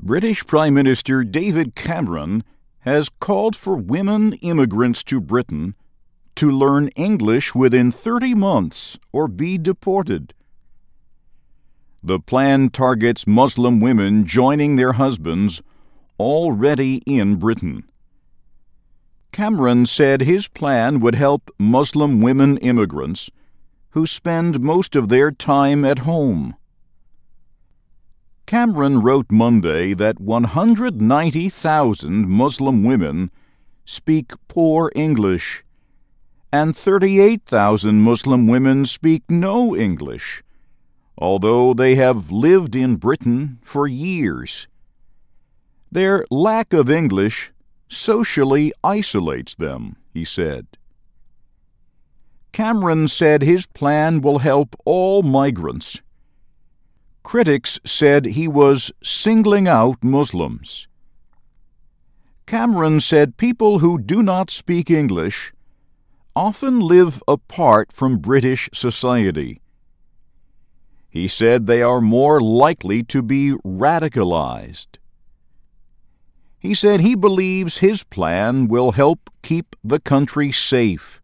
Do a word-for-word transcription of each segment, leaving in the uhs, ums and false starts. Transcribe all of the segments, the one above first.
British Prime Minister David Cameron has called for women immigrants to Britain to learn English within thirty months or be deported. The plan targets Muslim women joining their husbands already in Britain. Cameron said his plan would help Muslim women immigrants who spend most of their time at home. Cameron wrote Monday that one hundred ninety thousand Muslim women speak poor English, and thirty-eight thousand Muslim women speak no English, although they have lived in Britain for years. Their lack of English socially isolates them, he said. Cameron said his plan will help all migrants. Critics said he was singling out Muslims. Cameron said people who do not speak English often live apart from British society. He said they are more likely to be radicalized. He said he believes his plan will help keep the country safe.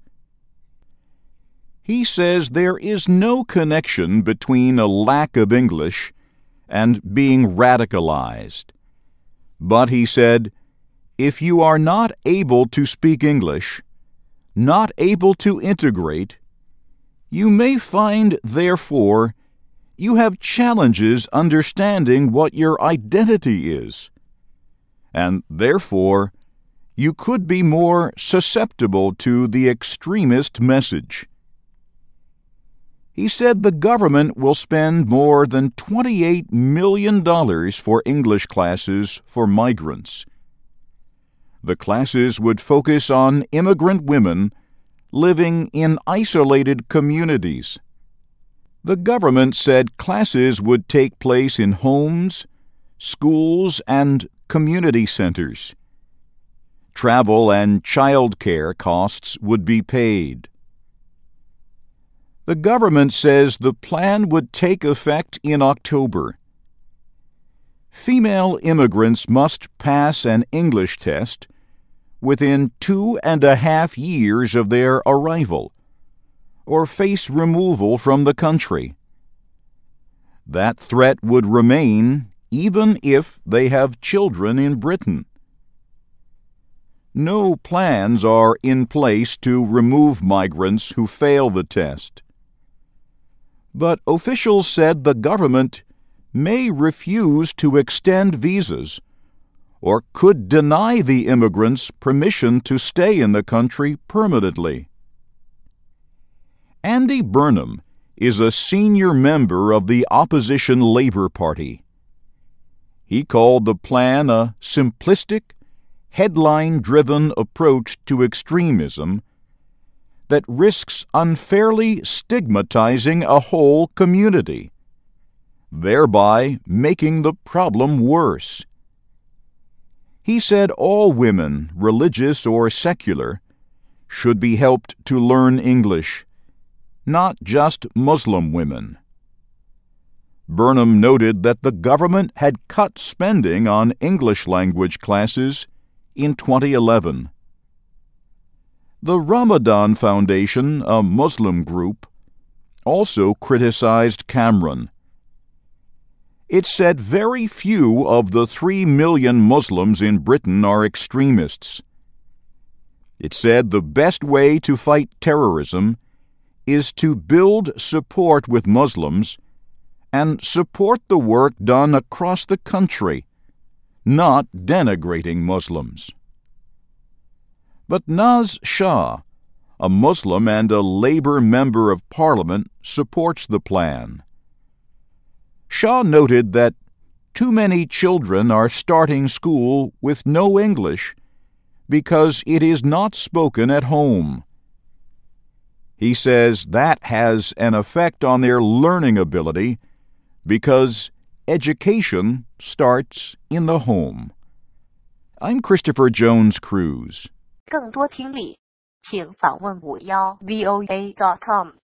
He says there is no connection between a lack of English and being radicalized. But he said, if you are not able to speak English, not able to integrate, you may find, therefore, you have challenges understanding what your identity is, and therefore you could be more susceptible to the extremist message. He said the government will spend more than twenty-eight million dollars for English classes for migrants. The classes would focus on immigrant women living in isolated communities. The government said classes would take place in homes, schools, and community centers. Travel and child care costs would be paid. The government says the plan would take effect in October. Female immigrants must pass an English test within two and a half years of their arrival, or face removal from the country. That threat would remain even if they have children in Britain. No plans are in place to remove migrants who fail the test. But officials said the government may refuse to extend visas or could deny the immigrants permission to stay in the country permanently. Andy Burnham is a senior member of the opposition Labour Party. He called the plan a simplistic, headline-driven approach to extremism that risks unfairly stigmatizing a whole community, thereby making the problem worse. He said all women, religious or secular, should be helped to learn English, not just Muslim women. Burnham noted that the government had cut spending on English language classes in twenty eleven. The Ramadan Foundation, a Muslim group, also criticized Cameron. It said very few of the three million Muslims in Britain are extremists. It said the best way to fight terrorism is to build support with Muslims and support the work done across the country, not denigrating Muslims. But Naz Shah, a Muslim and a Labour Member of Parliament, supports the plan. Shah noted that too many children are starting school with no English because it is not spoken at home. He says that has an effect on their learning ability because education starts in the home. I'm Christopher Jones Cruz. 更多听力，请访问五幺 V O A dot com。